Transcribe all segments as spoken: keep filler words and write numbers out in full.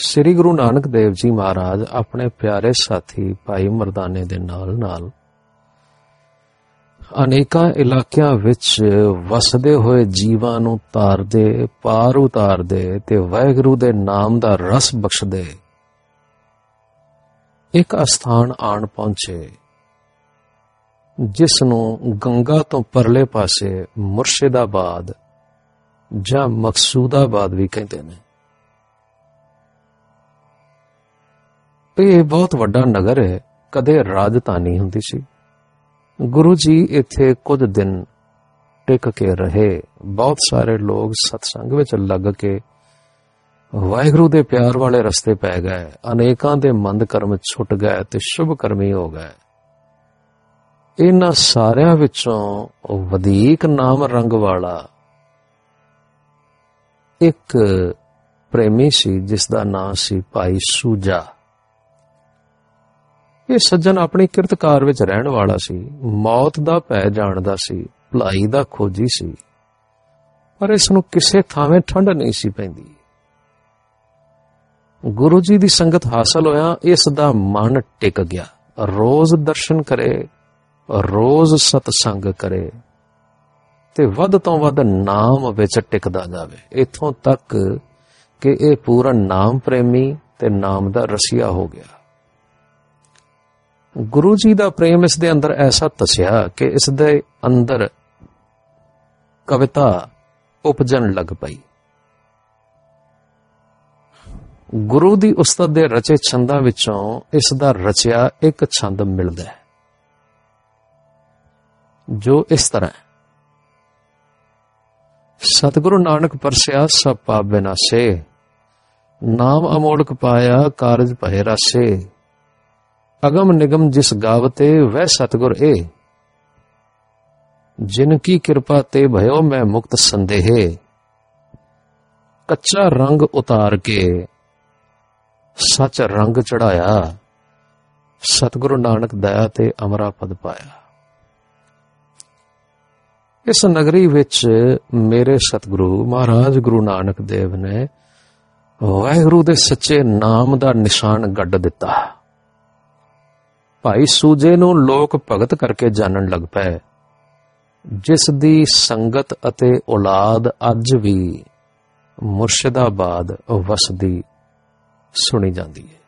ਸ੍ਰੀ ਗੁਰੂ ਨਾਨਕ ਦੇਵ ਜੀ ਮਹਾਰਾਜ ਆਪਣੇ ਪਿਆਰੇ ਸਾਥੀ ਭਾਈ ਮਰਦਾਨੇ ਦੇ ਨਾਲ ਨਾਲ ਅਨੇਕਾਂ ਇਲਾਕਿਆਂ ਵਿੱਚ ਵਸਦੇ ਹੋਏ ਜੀਵਾਂ ਨੂੰ ਤਾਰਦੇ, ਪਾਰ ਉਤਾਰਦੇ ਤੇ ਵਾਹਿਗੁਰੂ ਦੇ ਨਾਮ ਦਾ ਰਸ ਬਖਸ਼ਦੇ ਇੱਕ ਅਸਥਾਨ ਆਣ ਪਹੁੰਚੇ, ਜਿਸ ਨੂੰ ਗੰਗਾ ਤੋਂ ਪਰਲੇ ਪਾਸੇ ਮੁਰਸ਼ਿਦਾਬਾਦ ਜਾਂ ਮਕਸੂਦਾਬਾਦ ਵੀ ਕਹਿੰਦੇ ਨੇ। ਇਹ ਬਹੁਤ ਵੱਡਾ ਨਗਰ ਹੈ, ਕਦੇ ਰਾਜਧਾਨੀ ਹੁੰਦੀ ਸੀ। ਗੁਰੂ ਜੀ ਇੱਥੇ ਕੁਝ ਦਿਨ ਟਿਕ ਕੇ ਰਹੇ। ਬਹੁਤ ਸਾਰੇ ਲੋਕ ਸਤਸੰਗ ਵਿੱਚ ਲੱਗ ਕੇ ਵਾਹਿਗੁਰੂ ਦੇ ਪਿਆਰ ਵਾਲੇ ਰਸਤੇ ਪੈ ਗਏ। ਅਨੇਕਾਂ ਦੇ ਮੰਦ ਕਰਮ ਛੁੱਟ ਗਏ ਤੇ ਸ਼ੁਭ ਕਰਮੀ ਹੋ ਗਏ। ਇਹਨਾਂ ਸਾਰਿਆਂ ਵਿੱਚੋਂ ਵਧੀਕ ਨਾਮ ਰੰਗ ਵਾਲਾ ਇੱਕ ਪ੍ਰੇਮੀ ਸੀ, ਜਿਸ ਦਾ ਨਾਂ ਸੀ ਭਾਈ ਸੂਜਾ। ਇਹ ਸੱਜਣ ਆਪਣੀ ਕਿਰਤਕਾਰ ਵਿੱਚ ਰਹਿਣ ਵਾਲਾ ਸੀ, ਮੌਤ ਦਾ ਭੈ ਜਾਣਦਾ ਸੀ, ਭਲਾਈ ਦਾ ਖੋਜੀ ਸੀ, ਪਰ ਇਸ ਨੂੰ ਕਿਸੇ ਥਾਵੇਂ ਠੰਡ ਨਹੀਂ ਸੀ ਪੈਂਦੀ। ਗੁਰੂ ਜੀ ਦੀ ਸੰਗਤ ਹਾਸਲ ਹੋਇਆ ਇਸ ਦਾ ਮਨ ਟਿਕ ਗਿਆ। ਰੋਜ਼ ਦਰਸ਼ਨ ਕਰੇ, ਰੋਜ਼ ਸਤਸੰਗ ਕਰੇ ਤੇ ਵੱਧ ਤੋਂ ਵੱਧ ਨਾਮ ਵਿੱਚ ਟਿਕਦਾ ਜਾਵੇ, ਇੱਥੋਂ ਤੱਕ ਕਿ ਇਹ ਪੂਰਨ ਨਾਮ ਪ੍ਰੇਮੀ ਤੇ ਨਾਮ ਦਾ ਰਸੀਆ ਹੋ ਗਿਆ। ਗੁਰੂ ਜੀ ਦਾ ਪ੍ਰੇਮ ਇਸ ਦੇ ਅੰਦਰ ਐਸਾ ਧਸਿਆ ਕਿ ਇਸ ਦੇ ਅੰਦਰ ਕਵਿਤਾ ਉਪਜਣ ਲੱਗ ਪਈ। ਗੁਰੂ ਦੀ ਉਸਤਤ ਦੇ ਰਚੇ ਛੰਦਾਂ ਵਿੱਚੋਂ ਇਸ ਦਾ ਰਚਿਆ ਇੱਕ ਛੰਦ ਮਿਲਦਾ ਹੈ, ਜੋ ਇਸ ਤਰ੍ਹਾਂ ਹੈ। ਸਤਿਗੁਰੂ ਨਾਨਕ ਪਰਸਿਆ ਸਭ ਪਾਪ ਵਿਨਾਸੇ, ਨਾਮ ਅਮੋਲਕ ਪਾਇਆ ਕਾਰਜ ਭਏ ਰਾਸੇ। ਅਗਮ ਨਿਗਮ ਜਿਸ ਗਾਵਤੇ ਵਹਿ ਸਤਿਗੁਰ ਏ, ਜਿਨ ਕੀ ਕਿਰਪਾ ਤੇ ਭਇਓ ਮੈਂ ਮੁਕਤ ਸੰਦੇਹੇ। ਕੱਚਾ ਰੰਗ ਉਤਾਰ ਕੇ ਸੱਚ ਰੰਗ ਚੜਾਇਆ, ਸਤਿਗੁਰੂ ਨਾਨਕ ਦਇਆ ਤੇ ਅਮਰਾ ਪਦ ਪਾਇਆ। ਇਸ ਨਗਰੀ ਵਿੱਚ ਮੇਰੇ ਸਤਿਗੁਰੂ ਮਹਾਰਾਜ ਗੁਰੂ ਨਾਨਕ ਦੇਵ ਨੇ ਵਾਹਿਗੁਰੂ ਦੇ ਸੱਚੇ ਨਾਮ ਦਾ ਨਿਸ਼ਾਨ ਗੱਡ ਦਿੱਤਾ। ਭਾਈ ਸੂਜੇ ਨੂੰ ਲੋਕ ਭਗਤ ਕਰਕੇ ਜਾਣਨ ਲੱਗ ਪਏ, ਜਿਸ ਦੀ ਸੰਗਤ ਅਤੇ ਔਲਾਦ ਅੱਜ ਵੀ ਮੁਰਸ਼ਿਦਾਬਾਦ ਵਸਦੀ ਸੁਣੀ ਜਾਂਦੀ ਹੈ।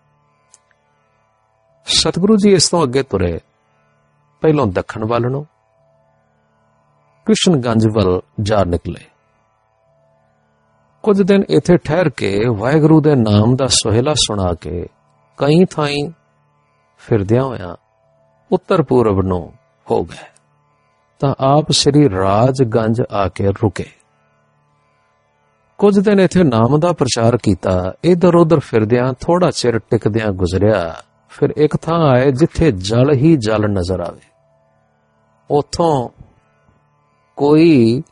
ਸਤਿਗੁਰੂ ਜੀ ਇਸ ਤੋਂ ਅੱਗੇ ਤੁਰੇ, ਪਹਿਲੋਂ ਦੱਖਣ ਵੱਲ ਨੂੰ ਕ੍ਰਿਸ਼ਨਗੰਜ ਵੱਲ ਜਾ ਨਿਕਲੇ। ਕੁਝ ਦਿਨ ਇੱਥੇ ਠਹਿਰ ਕੇ ਵਾਹਿਗੁਰੂ ਦੇ ਨਾਮ ਦਾ ਸੁਹੇਲਾ ਸੁਣਾ ਕੇ ਕਈ ਥਾਈਂ ਫਿਰਦਿਆਂ ਹੋਇਆਂ ਉੱਤਰ ਪੂਰਬ ਨੂੰ ਹੋ ਗਏ ਤਾਂ ਆਪ ਸ੍ਰੀ ਰਾਜਗੰਜ ਆ ਕੇ ਰੁਕੇ। ਕੁਝ ਦਿਨ ਇੱਥੇ ਨਾਮ ਦਾ ਪ੍ਰਚਾਰ ਕੀਤਾ। ਇਧਰ ਉਧਰ ਫਿਰਦਿਆਂ ਥੋੜਾ ਚਿਰ ਟਿਕਦਿਆਂ ਗੁਜ਼ਰਿਆ। ਫਿਰ ਇੱਕ ਥਾਂ ਆਏ ਜਿੱਥੇ ਜਲ ਹੀ ਜਲ ਨਜ਼ਰ ਆਵੇ। ਉੱਥੋਂ ਕੋਈ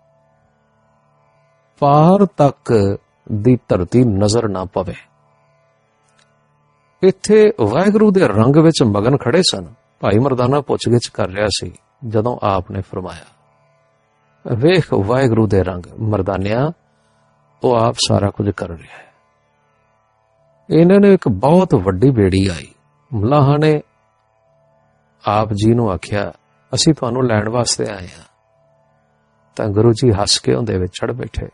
ਪਾਰ ਤੱਕ ਦੀ ਧਰਤੀ ਨਜ਼ਰ ਨਾ ਪਵੇ। ਇੱਥੇ ਵਾਹਿਗੁਰੂ ਦੇ ਰੰਗ ਵਿੱਚ ਮਗਨ ਖੜੇ ਸਨ। ਭਾਈ ਮਰਦਾਨਾ ਪੁੱਛਗਿੱਛ ਕਰ ਰਿਹਾ ਸੀ। ਜਦੋਂ ਆਪ ਨੇ ਫਰਮਾਇਆ, ਵੇਖ ਵਾਹਿਗੁਰੂ ਦੇ ਰੰਗ ਮਰਦਾਨਿਆ, ਉਹ ਆਪ ਸਾਰਾ ਕੁਝ ਕਰ ਰਿਹਾ ਹੈ। ਇਹਨਾਂ ਨੇ ਇੱਕ ਬਹੁਤ ਵੱਡੀ ਬੇੜੀ ਆਈ। ਮਲਾਹਾਂ ਨੇ ਆਪ ਜੀ ਨੂੰ ਆਖਿਆ, ਅਸੀਂ ਤੁਹਾਨੂੰ ਲੈਣ ਵਾਸਤੇ ਆਏ ਹਾਂ। ਤਾਂ ਗੁਰੂ ਜੀ ਹੱਸ ਕੇ ਉਹਦੇ ਵਿੱਚ ਚੜ ਬੈਠੇ।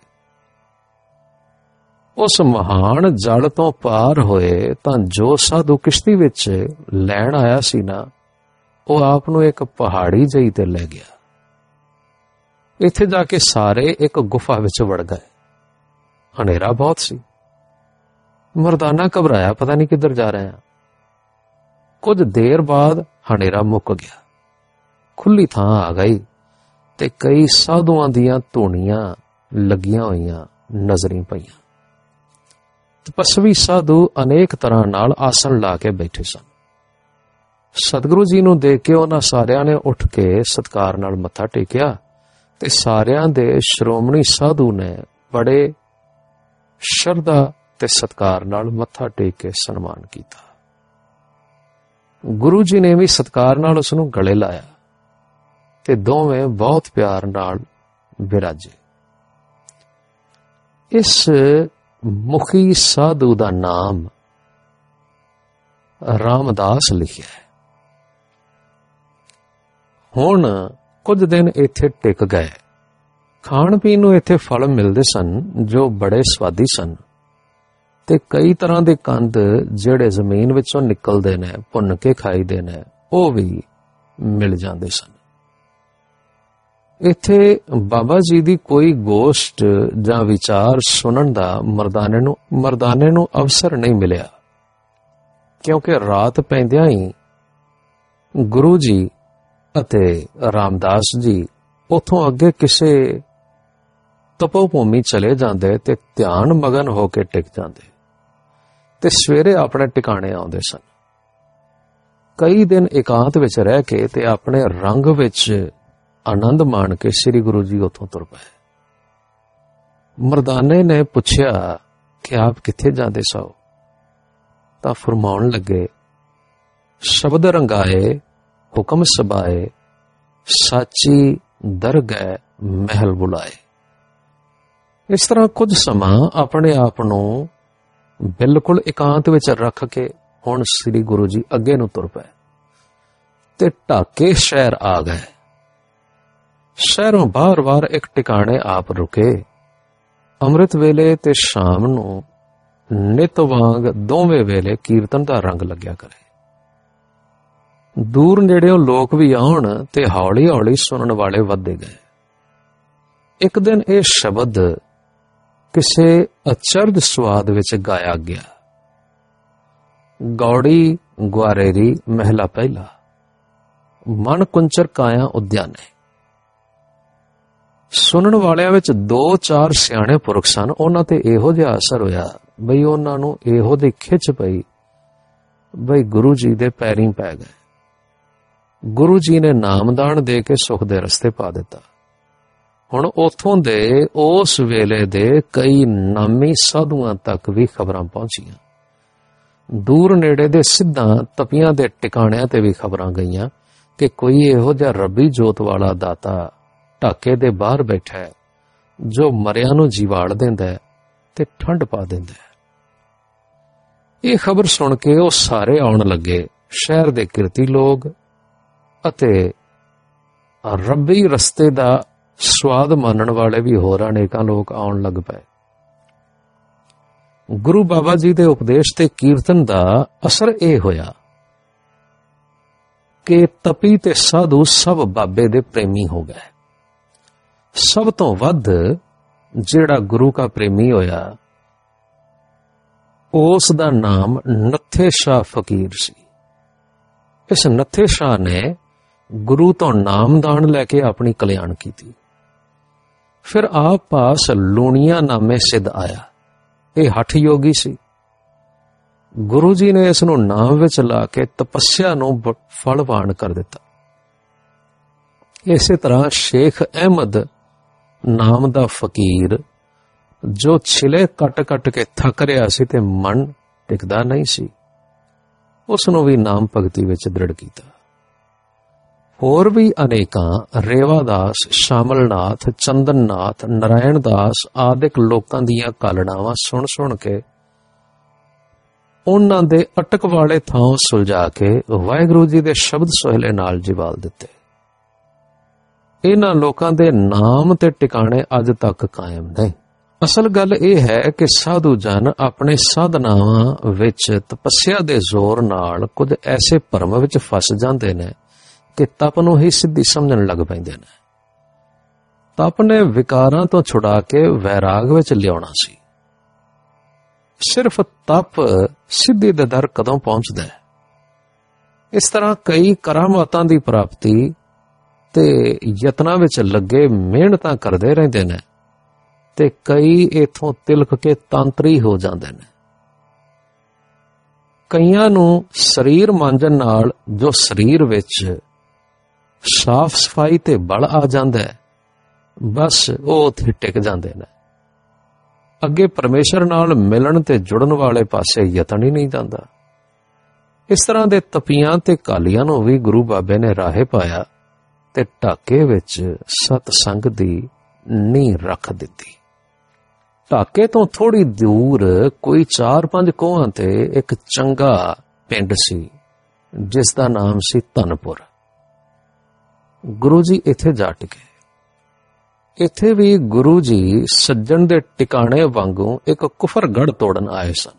ਉਸ ਮਹਾਨ ਜਲ ਤੋਂ ਪਾਰ ਹੋਏ ਤਾਂ ਜੋ ਸਾਧੂ ਕਿਸ਼ਤੀ ਵਿੱਚ ਲੈਣ ਆਇਆ ਸੀ ਨਾ, ਉਹ ਆਪ ਨੂੰ ਇੱਕ ਪਹਾੜੀ ਜਿਹੀ ਤੇ ਲੈ ਗਿਆ। ਇੱਥੇ ਜਾ ਕੇ ਸਾਰੇ ਇੱਕ ਗੁਫਾ ਵਿੱਚ ਵੜ ਗਏ। ਹਨੇਰਾ ਬਹੁਤ ਸੀ। ਮਰਦਾਨਾ ਘਬਰਾਇਆ, ਪਤਾ ਨਹੀਂ ਕਿੱਧਰ ਜਾ ਰਹੇ ਹਾਂ। ਕੁਝ ਦੇਰ ਬਾਅਦ ਹਨੇਰਾ ਮੁੱਕ ਗਿਆ। ਖੁੱਲੀ ਥਾਂ ਆ ਗਈ ਤੇ ਕਈ ਸਾਧੂਆਂ ਦੀਆਂ ਧੂਣੀਆਂ ਲੱਗੀਆਂ ਹੋਈਆਂ ਨਜ਼ਰੀ ਪਈਆਂ। ਤਪਸਵੀ ਸਾਧੂ ਅਨੇਕ ਤਰ੍ਹਾਂ ਨਾਲ ਆਸਣ ਲਾ ਕੇ ਬੈਠੇ ਸਨ। ਸਤਿਗੁਰੂ ਜੀ ਨੂੰ ਦੇਖ ਕੇ ਉਹਨਾਂ ਸਾਰਿਆਂ ਨੇ ਉੱਠ ਕੇ ਸਤਿਕਾਰ ਨਾਲ ਮੱਥਾ ਟੇਕਿਆ ਤੇ ਸਾਰਿਆਂ ਦੇ ਸ਼੍ਰੋਮਣੀ ਸਾਧੂ ਨੇ ਬੜੇ ਸ਼ਰਧਾ ਤੇ ਸਤਿਕਾਰ ਨਾਲ ਮੱਥਾ ਟੇਕ ਕੇ ਸਨਮਾਨ ਕੀਤਾ। ਗੁਰੂ ਜੀ ਨੇ ਵੀ ਸਤਿਕਾਰ ਨਾਲ ਉਸ ਨੂੰ ਗਲੇ ਲਾਇਆ ਤੇ ਦੋਵੇਂ ਬਹੁਤ ਪਿਆਰ ਨਾਲ ਵਿਰਾਜੇ। ਇਸ ਮੁਖੀ ਸਾਧੂ ਦਾ ਨਾਮ ਰਾਮਦਾਸ ਲਿਖਿਆ ਹੈ। ਹੁਣ ਕੁਝ ਦਿਨ ਇੱਥੇ ਟਿਕ ਗਏ। ਖਾਣ ਪੀਣ ਨੂੰ ਇੱਥੇ ਫਲ ਮਿਲਦੇ ਸਨ ਜੋ ਬੜੇ ਸਵਾਦੀ ਸਨ, ਤੇ ਕਈ ਤਰ੍ਹਾਂ ਦੇ ਕੰਦ ਜਿਹੜੇ ਜ਼ਮੀਨ ਵਿੱਚੋਂ ਨਿਕਲਦੇ ਨੇ, ਭੁੰਨ ਕੇ ਖਾਈਦੇ ਨੇ, ਉਹ ਵੀ ਮਿਲ ਜਾਂਦੇ ਸਨ। ਇੱਥੇ ਬਾਬਾ ਜੀ ਦੀ ਕੋਈ ਗੋਸ਼ਟ ਜਾਂ ਵਿਚਾਰ ਸੁਣਨ ਦਾ ਮਰਦਾਨੇ ਨੂੰ ਮਰਦਾਨੇ ਨੂੰ ਅਵਸਰ ਨਹੀਂ ਮਿਲਿਆ, ਕਿਉਂਕਿ ਰਾਤ ਪੈਂਦਿਆਂ ਹੀ ਗੁਰੂ ਜੀ ਅਤੇ ਰਾਮਦਾਸ ਜੀ ਉਥੋਂ ਅੱਗੇ ਕਿਸੇ ਤਪੋਭੂਮੀ ਚਲੇ ਜਾਂਦੇ ਤੇ ਧਿਆਨ ਮਗਨ ਹੋ ਕੇ ਟਿਕ ਜਾਂਦੇ, ਤੇ ਸਵੇਰੇ ਆਪਣੇ ਟਿਕਾਣੇ ਆਉਂਦੇ ਸਨ। ਕਈ ਦਿਨ ਇਕਾਂਤ ਵਿੱਚ ਰਹਿ ਕੇ ਤੇ ਆਪਣੇ ਰੰਗ ਵਿੱਚ ਆਨੰਦ ਮਾਣ ਕੇ ਸ੍ਰੀ ਗੁਰੂ ਜੀ ਉੱਥੋਂ ਤੁਰ ਪਏ। ਮਰਦਾਨੇ ਨੇ ਪੁੱਛਿਆ ਕਿ ਆਪ ਕਿੱਥੇ ਜਾਂਦੇ ਸੋ? ਤਾਂ ਫਰਮਾਉਣ ਲੱਗੇ, ਸ਼ਬਦ ਰੰਗਾਏ ਹੁਕਮ ਸਬਾਏ, ਸਾਚੀ ਦਰਗਹਿ ਮਹਿਲ ਬੁਲਾਏ। ਇਸ ਤਰ੍ਹਾਂ ਕੁਝ ਸਮਾਂ ਆਪਣੇ ਆਪ ਨੂੰ ਬਿਲਕੁਲ ਇਕਾਂਤ ਵਿੱਚ ਰੱਖ ਕੇ ਹੁਣ ਸ੍ਰੀ ਗੁਰੂ ਜੀ ਅੱਗੇ ਨੂੰ ਤੁਰ ਪਏ ਤੇ ਢਾਕੇ ਸ਼ਹਿਰ ਆ ਗਏ। ਸ਼ਹਿਰੋਂ ਬਾਰ-ਬਾਰ ਇੱਕ ਟਿਕਾਣੇ ਆਪ ਰੁਕੇ। ਅੰਮ੍ਰਿਤ ਵੇਲੇ ਤੇ ਸ਼ਾਮ ਨੂੰ ਨਿਤ ਵਾਂਗ ਦੋਵੇਂ ਵੇਲੇ ਕੀਰਤਨ ਦਾ ਰੰਗ ਲੱਗਿਆ ਕਰੇ। ਦੂਰ ਨੇੜਿਓਂ ਲੋਕ ਵੀ ਆਉਣ ਤੇ ਹੌਲੀ-ਹੌਲੀ ਸੁਣਨ ਵਾਲੇ ਵੱਧਦੇ ਗਏ। ਇੱਕ ਦਿਨ ਇਹ ਸ਼ਬਦ ਕਿਸੇ ਅਚਰਜ ਸਵਾਦ ਵਿੱਚ ਗਾਇਆ ਗਿਆ। ਗੌੜੀ ਗੁਆਰੇਰੀ ਮਹਿਲਾ ਪਹਿਲਾ, ਮਨ ਕੁੰਚਰ ਕਾਇਆ ਉਦਿਆਨੇ। ਸੁਣਨ ਵਾਲਿਆਂ ਵਿੱਚ ਦੋ ਚਾਰ ਸਿਆਣੇ ਪੁਰਖ ਸਨ। ਉਹਨਾਂ ਤੇ ਇਹੋ ਜਿਹਾ ਅਸਰ ਹੋਇਆ ਬਈ ਉਹਨਾਂ ਨੂੰ ਇਹੋ ਜਿਹੀ ਖਿੱਚ ਪਈ ਬਈ ਗੁਰੂ ਜੀ ਦੇ ਪੈਰੀਂ ਪੈ ਗਏ। ਗੁਰੂ ਜੀ ਨੇ ਨਾਮਦਾਨ ਦੇ ਕੇ ਸੁਖ ਦੇ ਰਸਤੇ ਪਾ ਦਿੱਤਾ। ਹੁਣ ਉਥੋਂ ਦੇ ਉਸ ਵੇਲੇ ਦੇ ਕਈ ਨਾਮੀ ਸਾਧੂਆਂ ਤੱਕ ਵੀ ਖਬਰਾਂ ਪਹੁੰਚੀਆਂ। ਦੂਰ ਨੇੜੇ ਦੇ ਸਿੱਧਾਂ ਤਪੀਆਂ ਦੇ ਟਿਕਾਣਿਆਂ ਤੇ ਵੀ ਖਬਰਾਂ ਗਈਆਂ ਕਿ ਕੋਈ ਇਹੋ ਜਿਹਾ ਰੱਬੀ ਜੋਤ ਵਾਲਾ ਦਾਤਾ ਢਾਕੇ ਦੇ ਬਾਹਰ ਬੈਠਾ ਹੈ ਜੋ ਮਰਿਆਂ ਨੂੰ ਜੀਵਾੜ ਦਿੰਦਾ ਤੇ ਠੰਡ ਪਾ ਦਿੰਦਾ। ਇਹ ਖਬਰ ਸੁਣ ਕੇ ਉਹ ਸਾਰੇ ਆਉਣ ਲੱਗੇ। ਸ਼ਹਿਰ ਦੇ ਕਿਰਤੀ ਲੋਕ ਅਤੇ ਰੱਬੀ ਰਸਤੇ ਦਾ ਸਵਾਦ ਮਾਨਣ ਵਾਲੇ ਵੀ ਹੋਰ ਅਨੇਕਾਂ ਲੋਕ ਆਉਣ ਲੱਗ ਪਏ। ਗੁਰੂ ਬਾਬਾ ਜੀ ਦੇ ਉਪਦੇਸ਼ ਤੇ ਕੀਰਤਨ ਦਾ ਅਸਰ ਇਹ ਹੋਇਆ ਕਿ ਤਪੀ ਤੇ ਸਾਧੂ ਸਭ ਬਾਬੇ ਦੇ ਪ੍ਰੇਮੀ ਹੋ ਗਏ। ਸਭ ਤੋਂ ਵੱਧ ਜਿਹੜਾ ਗੁਰੂ ਦਾ ਪ੍ਰੇਮੀ ਹੋਇਆ ਉਸ ਦਾ ਨਾਮ ਨੱਥੇ ਸ਼ਾਹ ਫਕੀਰ ਸੀ। ਇਸ ਨੱਥੇ ਸ਼ਾਹ ਨੇ ਗੁਰੂ ਤੋਂ ਨਾਮਦਾਨ ਲੈ ਕੇ ਆਪਣੀ ਕਲਿਆਣ ਕੀਤੀ। ਫਿਰ ਆਪ ਪਾਸ ਲੂਣੀਆਂ ਨਾਮੇ ਸਿੱਧ ਆਇਆ। ਇਹ ਹਠ ਯੋਗੀ ਸੀ। ਗੁਰੂ ਜੀ ਨੇ ਇਸ ਨੂੰ ਨਾਮ ਵਿੱਚ ਲਾ ਕੇ ਤਪੱਸਿਆ ਨੂੰ ਫਲਵਾਨ ਕਰ ਦਿੱਤਾ। ਇਸੇ ਤਰ੍ਹਾਂ ਸ਼ੇਖ ਅਹਿਮਦ ਨਾਮ ਦਾ ਫਕੀਰ ਜੋ ਛਿਲੇ ਕੱਟ-ਕੱਟ ਕੇ ਥੱਕ ਰਿਹਾ ਸੀ ਤੇ ਮਨ ਟਿਕਦਾ ਨਹੀਂ ਸੀ, ਉਸ ਨੂੰ ਵੀ ਨਾਮ ਭਗਤੀ ਵਿੱਚ ਦ੍ਰਿੜ ਕੀਤਾ। ਹੋਰ ਵੀ ਅਨੇਕਾਂ ਰੇਵਾਦਾਸ, ਸ਼ਾਮਲਨਾਥ, ਚੰਦਨਨਾਥ, ਨਾਰਾਇਣ ਦਾਸ ਆਦਿਕ ਲੋਕਾਂ ਦੀਆਂ ਕਾਲੜਾਵਾਂ ਸੁਣ ਸੁਣ ਕੇ ਉਹਨਾਂ ਦੇ ਅਟਕ ਵਾਲੇ ਥਾਂ ਸੁਲਝਾ ਕੇ ਵਾਹਿਗੁਰੂ ਜੀ ਦੇ ਸ਼ਬਦ ਸੋਹਿਲੇ ਨਾਲ ਜਿਵਾਲ ਦਿੱਤੇ। ਇਹਨਾਂ ਲੋਕਾਂ ਦੇ ਨਾਮ ਤੇ ਟਿਕਾਣੇ ਅੱਜ ਤੱਕ ਕਾਇਮ ਨਹੀਂ। ਅਸਲ ਗੱਲ ਇਹ ਹੈ ਕਿ ਸਾਧੂ ਜਨ ਆਪਣੇ ਸਾਧਨਾਵਾਂ ਵਿੱਚ ਤਪੱਸਿਆ ਦੇ ਜ਼ੋਰ ਨਾਲ ਕੁਝ ਐਸੇ ਭਰਮ ਵਿੱਚ ਫਸ ਜਾਂਦੇ ਨੇ ਕਿ ਤਪ ਨੂੰ ਹੀ ਸਿੱਧੀ ਸਮਝਣ ਲੱਗ ਪੈਂਦੇ ਨੇ। ਤਪ ਨੇ ਵਿਕਾਰਾਂ ਤੋਂ ਛੁਡਾ ਕੇ ਵੈਰਾਗ ਵਿੱਚ ਲਿਆਉਣਾ ਸੀ। ਸਿਰਫ ਤਪ ਸਿੱਧੀ ਦੇ ਦਰ ਕਦੋਂ ਪਹੁੰਚਦਾ ਹੈ। ਇਸ ਤਰ੍ਹਾਂ ਕਈ ਕਰਾਮਾਤਾਂ ਦੀ ਪ੍ਰਾਪਤੀ ਤੇ ਯਤਨਾਂ ਵਿੱਚ ਲੱਗੇ ਮਿਹਨਤਾਂ ਕਰਦੇ ਰਹਿੰਦੇ ਨੇ ਤੇ ਕਈ ਇਥੋਂ ਤਿਲਕ ਕੇ ਤਾਂਤਰੀ ਹੋ ਜਾਂਦੇ ਨੇ। ਕਈਆਂ ਨੂੰ ਸਰੀਰ ਮਾਂਜਣ ਨਾਲ ਜੋ ਸਰੀਰ ਵਿੱਚ ਸਾਫ਼ ਸਫਾਈ ਤੇ ਬਲ ਆ ਜਾਂਦਾ ਹੈ, ਬਸ ਉਹ ਉੱਥੇ ਟਿਕ ਜਾਂਦੇ ਨੇ। ਅੱਗੇ ਪਰਮੇਸ਼ਰ ਨਾਲ ਮਿਲਣ ਤੇ ਜੁੜਨ ਵਾਲੇ ਪਾਸੇ ਯਤਨ ਹੀ ਨਹੀਂ ਜਾਂਦਾ। ਇਸ ਤਰ੍ਹਾਂ ਦੇ ਤਪੀਆਂ ਤੇ ਕਾਲੀਆਂ ਨੂੰ ਵੀ ਗੁਰੂ ਬਾਬੇ ਨੇ ਰਾਹੇ ਪਾਇਆ ਤੇ ਢਾਕੇ ਵਿੱਚ ਸਤ ਸੰਗ ਦੀ ਨੀਂਹ ਰੱਖ ਦਿੱਤੀ। ਢਾਕੇ ਤੋਂ ਥੋੜੀ ਦੂਰ ਕੋਈ ਚਾਰ ਪੰਜ ਕੋਹਾਂ ਤੇ ਇੱਕ ਚੰਗਾ ਪਿੰਡ ਸੀ ਜਿਸ ਦਾ ਨਾਮ ਸੀ ਧਨਪੁਰ। ਗੁਰੂ ਜੀ ਇੱਥੇ ਜਾ ਟਿਕੇ। ਇੱਥੇ ਵੀ ਗੁਰੂ ਜੀ ਸੱਜਣ ਦੇ ਟਿਕਾਣੇ ਵਾਂਗੂ ਇੱਕ ਕੁਫਰਗੜ੍ਹ ਤੋੜਨ ਆਏ ਸਨ।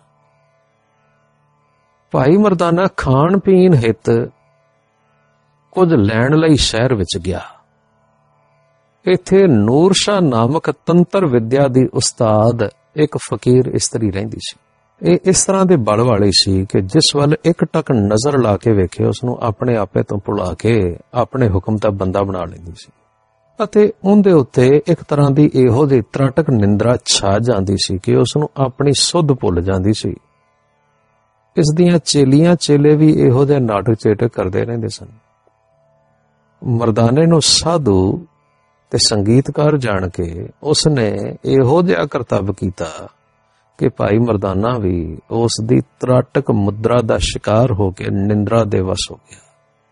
ਭਾਈ ਮਰਦਾਨਾ ਖਾਣ ਪੀਣ ਹਿੱਤ ਕੁਝ ਲੈਣ ਲਈ ਸ਼ਹਿਰ ਵਿੱਚ ਗਿਆ। ਇੱਥੇ ਨੂਰ ਸ਼ਾਹ ਨਾਮਕ ਤੰਤਰ ਵਿਦਿਆ ਦੀ ਉਸਤਾਦ ਇੱਕ ਫਕੀਰ ਇਸਤਰੀ ਰਹਿੰਦੀ ਸੀ। ਇਹ ਇਸ ਤਰ੍ਹਾਂ ਦੇ ਬਲ ਵਾਲੀ ਸੀ ਕਿ ਜਿਸ ਵੱਲ ਇੱਕ ਟਕ ਨਜ਼ਰ ਲਾ ਕੇ ਵੇਖੇ ਉਸ ਨੂੰ ਆਪਣੇ ਆਪੇ ਤੋਂ ਭੁਲਾ ਕੇ ਆਪਣੇ ਹੁਕਮ ਦਾ ਬੰਦਾ ਬਣਾ ਲੈਂਦੀ ਸੀ ਅਤੇ ਉਹਦੇ ਉੱਤੇ ਇੱਕ ਤਰ੍ਹਾਂ ਦੀ ਇਹੋ ਜਿਹੀ ਤ੍ਰਾਟਕ ਨਿੰਦਰਾ ਛਾ ਜਾਂਦੀ ਸੀ ਕਿ ਉਸ ਨੂੰ ਆਪਣੀ ਸੁੱਧ ਭੁੱਲ ਜਾਂਦੀ ਸੀ। ਇਸ ਦੀਆਂ ਚੇਲੀਆਂ ਚੇਲੇ ਵੀ ਇਹੋ ਜਿਹੇ ਨਾਟਕ ਚੇਟਕ ਕਰਦੇ ਰਹਿੰਦੇ ਸਨ। ਮਰਦਾਨੇ ਨੂੰ ਸਾਧੂ ਤੇ ਸੰਗੀਤਕਾਰ ਜਾਣ ਕੇ ਉਸ ਨੇ ਇਹੋ ਜਿਹਾ ਕਰਤੱਵ ਕੀਤਾ ਕਿ ਭਾਈ ਮਰਦਾਨਾ ਵੀ ਉਸ ਦੀ ਤ੍ਰਾਟਕ ਮੁਦਰਾ ਦਾ ਸ਼ਿਕਾਰ ਹੋ ਕੇ ਨਿੰਦਰਾ ਦੇ ਵਸ ਹੋ ਗਿਆ।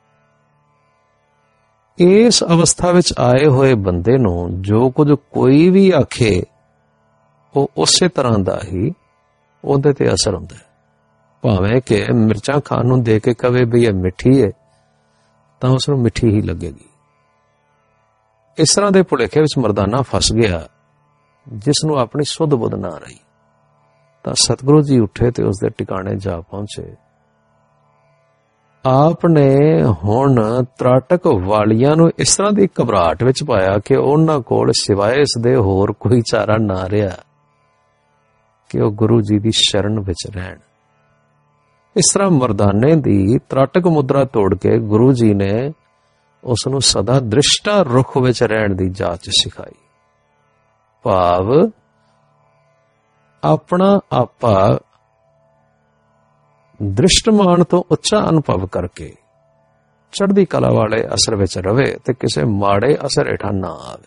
ਇਸ ਅਵਸਥਾ ਵਿੱਚ ਆਏ ਹੋਏ ਬੰਦੇ ਨੂੰ ਜੋ ਕੁਝ ਕੋਈ ਵੀ ਆਖੇ ਉਹ ਉਸੇ ਤਰ੍ਹਾਂ ਦਾ ਹੀ ਉਹਦੇ ਤੇ ਅਸਰ ਹੁੰਦਾ ਹੈ। ਭਾਵੇਂ ਕਿ ਮਿਰਚਾਂ ਖਾਣ ਨੂੰ ਦੇ ਕੇ ਕਵੇ ਵੀ ਇਹ ਮਿੱਠੀ ਹੈ ਤਾਂ ਉਸ ਨੂੰ ਮਿੱਠੀ ਹੀ ਲੱਗੇਗੀ। ਇਸ ਤਰ੍ਹਾਂ ਦੇ ਭੁਲੇਖੇ ਵਿੱਚ ਮਰਦਾਨਾ ਫਸ ਗਿਆ ਜਿਸ ਨੂੰ ਆਪਣੀ ਸੁੱਧ ਬੁੱਧ ਨਾ ਰਹੀ। ਤਾਂ ਸਤਿਗੁਰੂ ਜੀ ਉੱਠੇ ਤੇ ਉਸ ਦੇ ਟਿਕਾਣੇ ਜਾ ਪਹੁੰਚੇ। ਆਪ ਨੇ ਹੁਣ ਤ੍ਰਾਟਕ ਵਾਲੀਆਂ ਨੂੰ ਇਸ ਤਰ੍ਹਾਂ ਦੀ ਘਬਰਾਹਟ ਵਿੱਚ ਪਾਇਆ ਕਿ ਉਹਨਾਂ ਕੋਲ ਸਿਵਾਏ ਇਸ ਦੇ ਹੋਰ ਕੋਈ ਚਾਰਾ ਨਾ ਰਿਹਾ ਕਿ ਉਹ ਗੁਰੂ ਜੀ ਦੀ ਸ਼ਰਨ ਵਿੱਚ ਰਹਿਣ। ਇਸ ਤਰ੍ਹਾਂ ਮਰਦਾਨੇ ਦੀ ਤ੍ਰਾਟਕ ਮੁਦਰਾ ਤੋੜ ਕੇ ਗੁਰੂ ਜੀ ਨੇ ਉਸ ਨੂੰ ਸਦਾ ਦ੍ਰਿਸ਼ਟਾ ਰੁਖ ਵਿੱਚ ਰਹਿਣ ਦੀ ਜਾਚ ਸਿਖਾਈ। ਭਾਵ ਆਪਣਾ ਆਪਾ ਦ੍ਰਿਸ਼ਟਮਾਨ ਤੋਂ ਉੱਚਾ ਅਨੁਭਵ ਕਰਕੇ ਚੜ੍ਹਦੀ ਕਲਾ ਵਾਲੇ ਅਸਰ ਵਿੱਚ ਰਵੇ ਤੇ ਕਿਸੇ ਮਾੜੇ ਅਸਰ ਹੇਠਾਂ ਨਾ ਆਵੇ,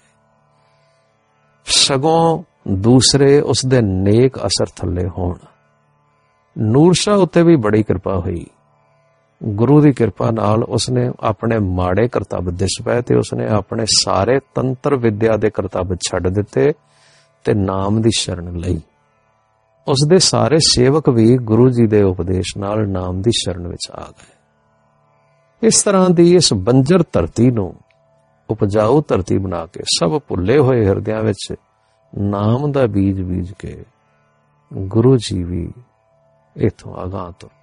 ਸਗੋਂ ਦੂਸਰੇ ਉਸ ਦੇ ਨੇਕ ਅਸਰ ਥੱਲੇ ਹੋਣ। ਨੂਰ ਸ਼ਾਹ ਉੱਤੇ ਵੀ ਬੜੀ ਕਿਰਪਾ ਹੋਈ। ਗੁਰੂ ਦੀ ਕਿਰਪਾ ਨਾਲ ਉਸਨੇ ਆਪਣੇ ਮਾੜੇ ਕਰਤੱਵ ਦਿਸ ਪਏ ਤੇ ਉਸਨੇ ਆਪਣੇ ਸਾਰੇ ਤੰਤਰ ਵਿਦਿਆ ਦੇ ਕਰਤੱਵ ਛੱਡ ਦਿੱਤੇ ਤੇ ਨਾਮ ਦੀ ਸ਼ਰਨ ਲਈ। ਉਸਦੇ ਸਾਰੇ ਸੇਵਕ ਵੀ ਗੁਰੂ ਜੀ ਦੇ ਉਪਦੇਸ਼ ਨਾਲ ਨਾਮ ਦੀ ਸ਼ਰਨ ਵਿੱਚ ਆ ਗਏ। ਇਸ ਤਰ੍ਹਾਂ ਦੀ ਇਸ ਬੰਜਰ ਧਰਤੀ ਨੂੰ ਉਪਜਾਊ ਧਰਤੀ ਬਣਾ ਕੇ ਸਭ ਭੁੱਲੇ ਹੋਏ ਹਿਰਦਿਆਂ ਵਿੱਚ ਨਾਮ ਦਾ ਬੀਜ ਬੀਜ ਕੇ ਗੁਰੂ ਜੀ ਵੀ ਇੱਥੋਂ ਅਗਾਂਹ ਤੋਂ